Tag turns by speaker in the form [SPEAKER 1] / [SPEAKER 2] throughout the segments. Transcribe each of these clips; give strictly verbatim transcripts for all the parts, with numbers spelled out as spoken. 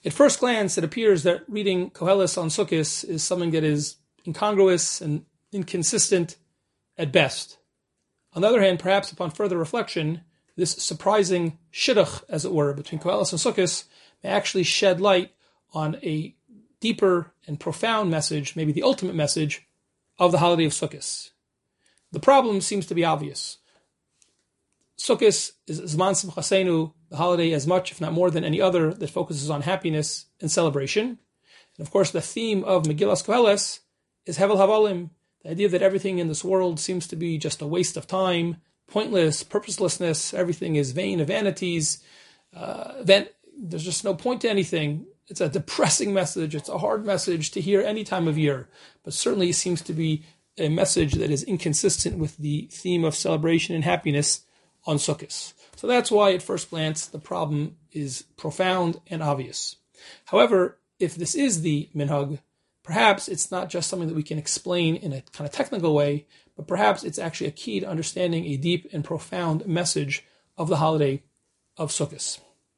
[SPEAKER 1] At first glance, it appears that reading Koheles on Sukkot is something that is incongruous and inconsistent at best. On the other hand, perhaps upon further reflection, this surprising shidduch, as it were, between Koheles and Sukkot may actually shed light on a deeper and profound message, maybe the ultimate message, of the holiday of Sukkot. The problem seems to be obvious. Sukkot is Zman Simchasenu, the holiday as much, if not more than any other, that focuses on happiness and celebration. And of course, the theme of Megillas Koheles is Hevel Havolim, the idea that everything in this world seems to be just a waste of time, pointless, purposelessness, everything is vain of vanities, uh, then there's just no point to anything. It's a depressing message. It's a hard message to hear any time of year, but certainly it seems to be a message that is inconsistent with the theme of celebration and happiness on Sukkot. So that's why at first glance the problem is profound and obvious. However, if this is the minhag, perhaps it's not just something that we can explain in a kind of technical way, but perhaps it's actually a key to understanding a deep and profound message of the holiday of Sukkot.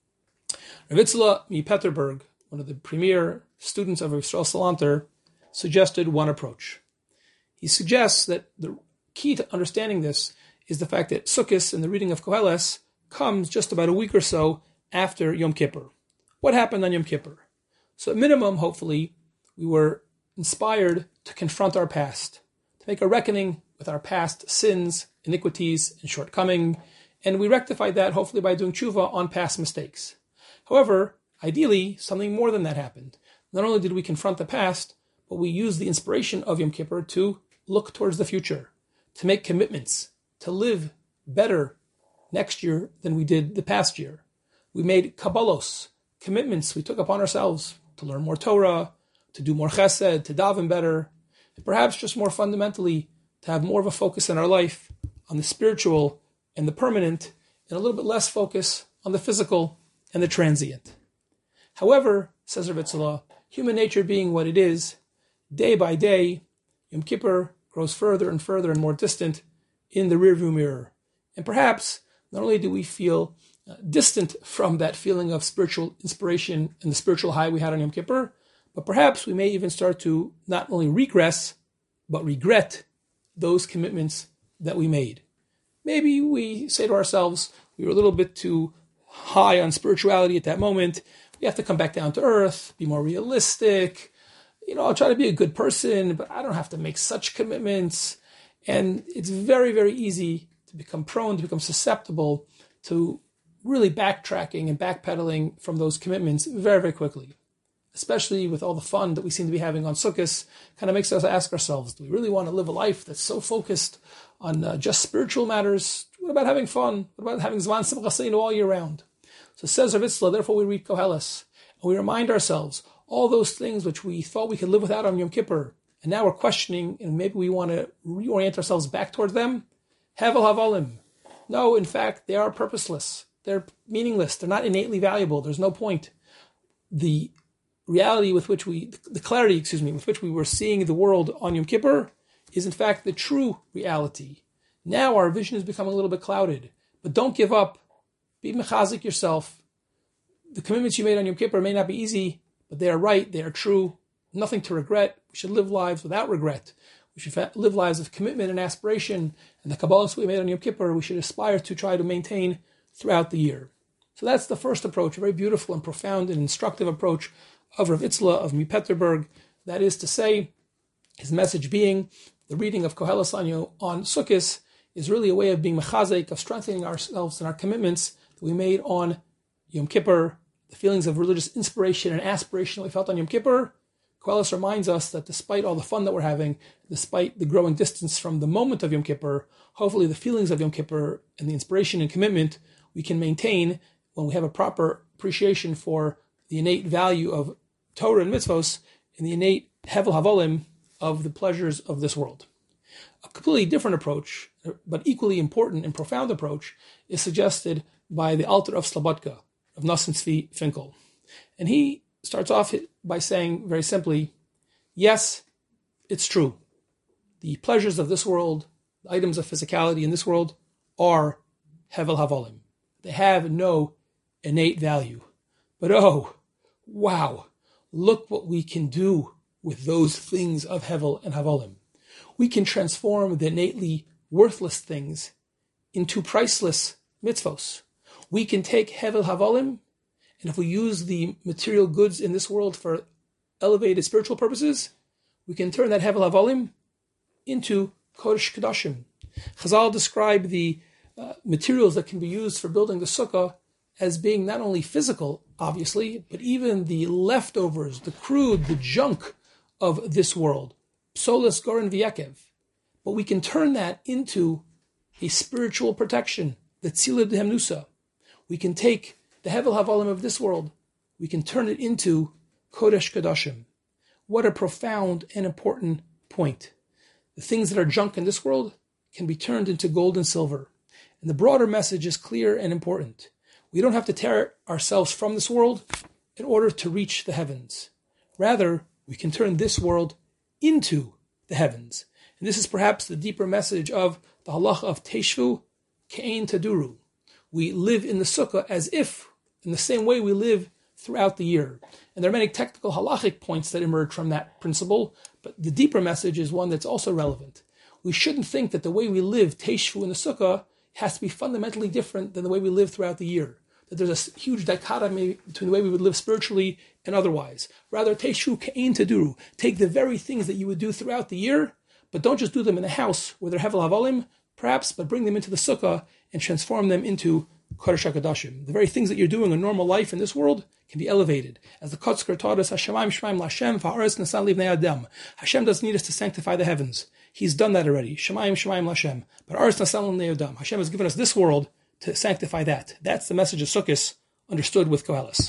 [SPEAKER 1] Rav Itzla Peterburg, one of the premier students of Rav Yisrael Salanter, suggested one approach. He suggests that the key to understanding this is the fact that Sukkot and the reading of Koheles comes just about a week or so after Yom Kippur. What happened on Yom Kippur? So at minimum, hopefully, we were inspired to confront our past, to make a reckoning with our past sins, iniquities, and shortcoming, and we rectified that hopefully by doing tshuva on past mistakes. However, ideally, something more than that happened. Not only did we confront the past, but we used the inspiration of Yom Kippur to look towards the future, to make commitments, to live better next year than we did the past year. We made kabbalos, commitments we took upon ourselves to learn more Torah, to do more chesed, to daven better, and perhaps just more fundamentally, to have more of a focus in our life on the spiritual and the permanent, and a little bit less focus on the physical and the transient. However, says Rav Itzla, human nature being what it is, day by day, Yom Kippur grows further and further and more distant in the rearview mirror. And perhaps not only do we feel uh, distant from that feeling of spiritual inspiration and the spiritual high we had on Yom Kippur, but perhaps we may even start to not only regress, but regret those commitments that we made. Maybe we say to ourselves, we were a little bit too high on spirituality at that moment. We have to come back down to earth, be more realistic. You know, I'll try to be a good person, but I don't have to make such commitments. And it's very, very easy to become prone, to become susceptible to really backtracking and backpedaling from those commitments very, very quickly. Especially with all the fun that we seem to be having on Sukkot, kind of makes us ask ourselves, do we really want to live a life that's so focused on uh, just spiritual matters? What about having fun? What about having Zman Simchasenu all year round? So says Rav Itzla, therefore we read Koheles, and we remind ourselves, all those things which we thought we could live without on Yom Kippur, and now we're questioning, and maybe we want to reorient ourselves back towards them. Hevel Havolim. No, in fact, they are purposeless. They're meaningless. They're not innately valuable. There's no point. The reality with which we, the clarity, excuse me, with which we were seeing the world on Yom Kippur is in fact the true reality. Now our vision has become a little bit clouded. But don't give up. Be mechazik yourself. The commitments you made on Yom Kippur may not be easy, but they are right, they are true. Nothing to regret. We should live lives without regret. We should live lives of commitment and aspiration. And the kabbalas we made on Yom Kippur, we should aspire to try to maintain throughout the year. So that's the first approach, a very beautiful and profound and instructive approach of Rav Itzla of Peterburg. That is to say, his message being the reading of Koheles on, on Sukkot is really a way of being mechazik, of strengthening ourselves and our commitments that we made on Yom Kippur, the feelings of religious inspiration and aspiration that we felt on Yom Kippur. Koheles reminds us that despite all the fun that we're having, despite the growing distance from the moment of Yom Kippur, hopefully the feelings of Yom Kippur and the inspiration and commitment we can maintain when we have a proper appreciation for the innate value of Torah and mitzvos and the innate hevel havolim of the pleasures of this world. A completely different approach, but equally important and profound approach, is suggested by the Alter of Slobodka, of Nosson Tzvi Finkel. And he starts off by saying very simply, yes, it's true. The pleasures of this world, the items of physicality in this world, are hevel havolim. They have no innate value. But oh, wow, look what we can do with those things of Hevel and Havolim. We can transform the innately worthless things into priceless mitzvos. We can take Hevel Havolim, and if we use the material goods in this world for elevated spiritual purposes, we can turn that Hevel Havolim into Kodesh Kodashim. Chazal describe the uh, materials that can be used for building the sukkah as being not only physical, obviously, but even the leftovers, the crude, the junk of this world. Psolas, Goren, V'yekev. But we can turn that into a spiritual protection, the Tzilud Hemnusa. We can take the Hevel Havolim of this world, we can turn it into Kodesh Kodashim. What a profound and important point. The things that are junk in this world can be turned into gold and silver. And the broader message is clear and important. We don't have to tear ourselves from this world in order to reach the heavens. Rather, we can turn this world into the heavens. And this is perhaps the deeper message of the halacha of Teshvu Ke'ein Taduru. We live in the sukkah as if, in the same way we live throughout the year. And there are many technical halachic points that emerge from that principle, but the deeper message is one that's also relevant. We shouldn't think that the way we live, Teshvu in the sukkah, has to be fundamentally different than the way we live throughout the year. That there's a huge dichotomy between the way we would live spiritually and otherwise. Rather, Teshvu Ke'ein Taduru. Take the very things that you would do throughout the year, but don't just do them in a house where they're Hevel Havolim, perhaps, but bring them into the sukkah and transform them into Kodesh HaKodashim. The very things that you're doing in normal life in this world can be elevated. As the Kotzker taught us, Hashemayim Shemaim Lashem Fa'aretz Nasan Livnei Adam. Hashem doesn't need us to sanctify the heavens. He's done that already. Shemayim Shemaim Lashem. But Aretz Nasan Livnei Adam. Hashem has given us this world to sanctify that. That's the message of Sukkot understood with Koheles.